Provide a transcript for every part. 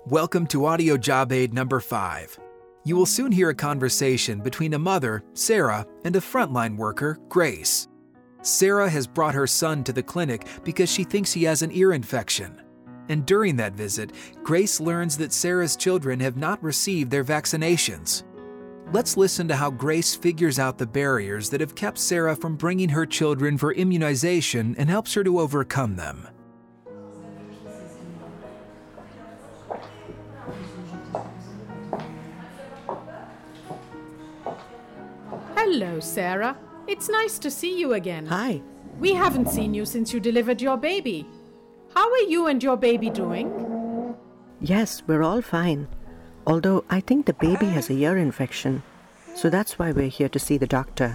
Welcome to Audio Job Aid number 5. You will soon hear a conversation between a mother, Sarah, and a frontline worker, Grace. Sarah has brought her son to the clinic because she thinks he has an ear infection. And during that visit, Grace learns that Sarah's children have not received their vaccinations. Let's listen to how Grace figures out the barriers that have kept Sarah from bringing her children for immunization and helps her to overcome them. Hello, Sarah. It's nice to see you again. Hi. We haven't seen you since you delivered your baby. How are you and your baby doing? Yes, we're all fine. Although I think the baby has a ear infection. So that's why we're here to see the doctor.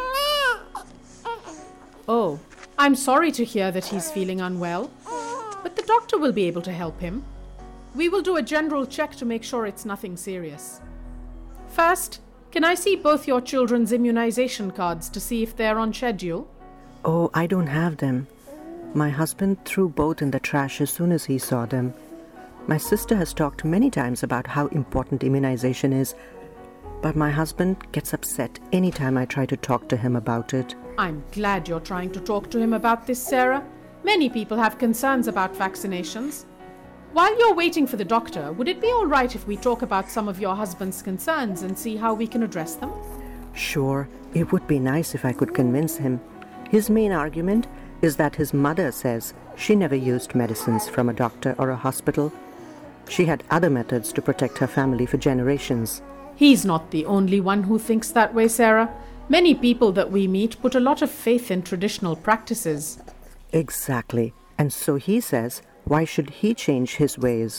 Oh, I'm sorry to hear that he's feeling unwell. But the doctor will be able to help him. We will do a general check to make sure it's nothing serious. First, can I see both your children's immunization cards to see if they're on schedule? Oh, I don't have them. My husband threw both in the trash as soon as he saw them. My sister has talked many times about how important immunization is, but my husband gets upset anytime I try to talk to him about it. I'm glad you're trying to talk to him about this, Sarah. Many people have concerns about vaccinations. While you're waiting for the doctor, would it be all right if we talk about some of your husband's concerns and see how we can address them? Sure, it would be nice if I could convince him. His main argument is that his mother says she never used medicines from a doctor or a hospital. She had other methods to protect her family for generations. He's not the only one who thinks that way, Sarah. Many people that we meet put a lot of faith in traditional practices. Exactly. And so he says, why should he change his ways?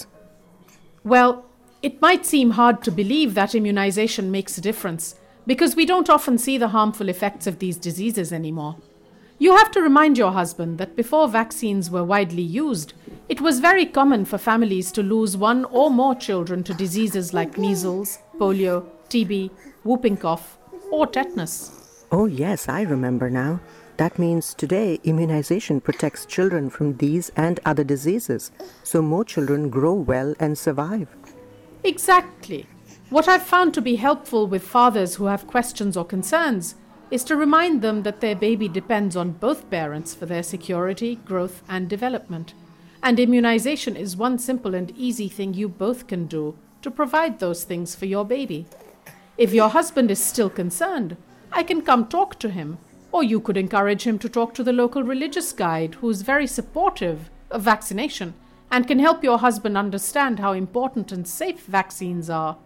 Well, it might seem hard to believe that immunization makes a difference because we don't often see the harmful effects of these diseases anymore. You have to remind your husband that before vaccines were widely used, it was very common for families to lose one or more children to diseases like measles, polio, TB, whooping cough, or tetanus. Oh yes, I remember now. That means today immunization protects children from these and other diseases, so more children grow well and survive. Exactly. What I've found to be helpful with fathers who have questions or concerns is to remind them that their baby depends on both parents for their security, growth, and development. And immunization is one simple and easy thing you both can do to provide those things for your baby. If your husband is still concerned, I can come talk to him. Or you could encourage him to talk to the local religious guide who's very supportive of vaccination and can help your husband understand how important and safe vaccines are.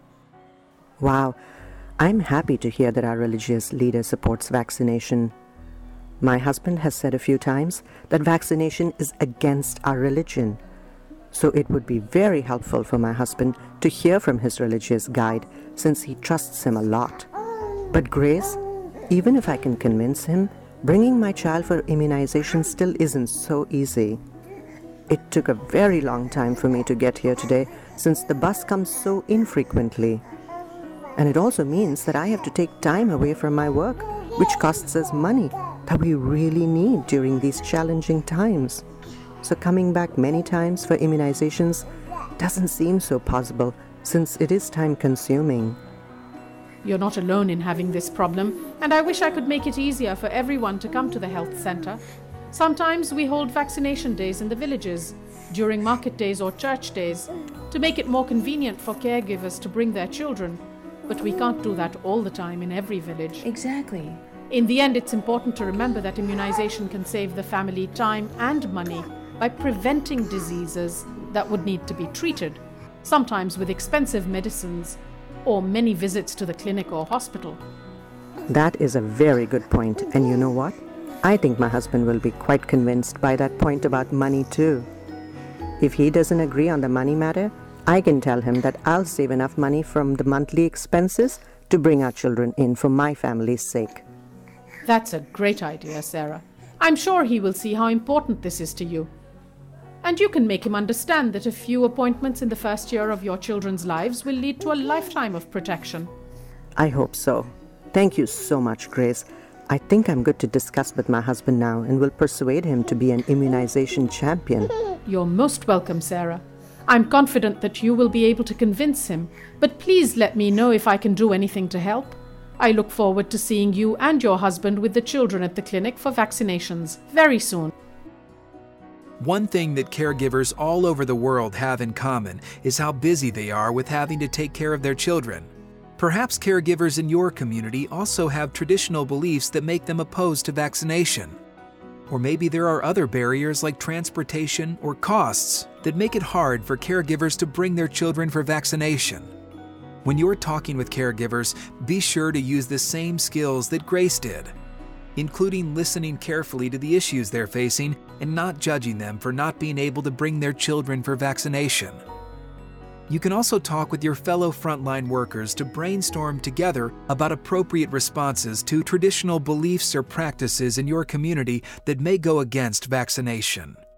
Wow, I'm happy to hear that our religious leader supports vaccination. My husband has said a few times that vaccination is against our religion. So it would be very helpful for my husband to hear from his religious guide since he trusts him a lot. But Grace, even if I can convince him, bringing my child for immunization still isn't so easy. It took a very long time for me to get here today since the bus comes so infrequently. And it also means that I have to take time away from my work, which costs us money that we really need during these challenging times. So coming back many times for immunizations doesn't seem so possible since it is time-consuming. You're not alone in having this problem, and I wish I could make it easier for everyone to come to the health center. Sometimes we hold vaccination days in the villages, during market days or church days, to make it more convenient for caregivers to bring their children. But we can't do that all the time in every village. Exactly. In the end, it's important to remember that immunization can save the family time and money by preventing diseases that would need to be treated, sometimes with expensive medicines or many visits to the clinic or hospital. That is a very good point, and you know what? I think my husband will be quite convinced by that point about money too. If he doesn't agree on the money matter, I can tell him that I'll save enough money from the monthly expenses to bring our children in for my family's sake. That's a great idea, Sarah. I'm sure he will see how important this is to you. And you can make him understand that a few appointments in the first year of your children's lives will lead to a lifetime of protection. I hope so. Thank you so much, Grace. I think I'm good to discuss with my husband now and will persuade him to be an immunization champion. You're most welcome, Sarah. I'm confident that you will be able to convince him, but please let me know if I can do anything to help. I look forward to seeing you and your husband with the children at the clinic for vaccinations very soon. One thing that caregivers all over the world have in common is how busy they are with having to take care of their children. Perhaps caregivers in your community also have traditional beliefs that make them opposed to vaccination. Or maybe there are other barriers like transportation or costs that make it hard for caregivers to bring their children for vaccination. When you're talking with caregivers, be sure to use the same skills that Grace did, including listening carefully to the issues they're facing and not judging them for not being able to bring their children for vaccination. You can also talk with your fellow frontline workers to brainstorm together about appropriate responses to traditional beliefs or practices in your community that may go against vaccination.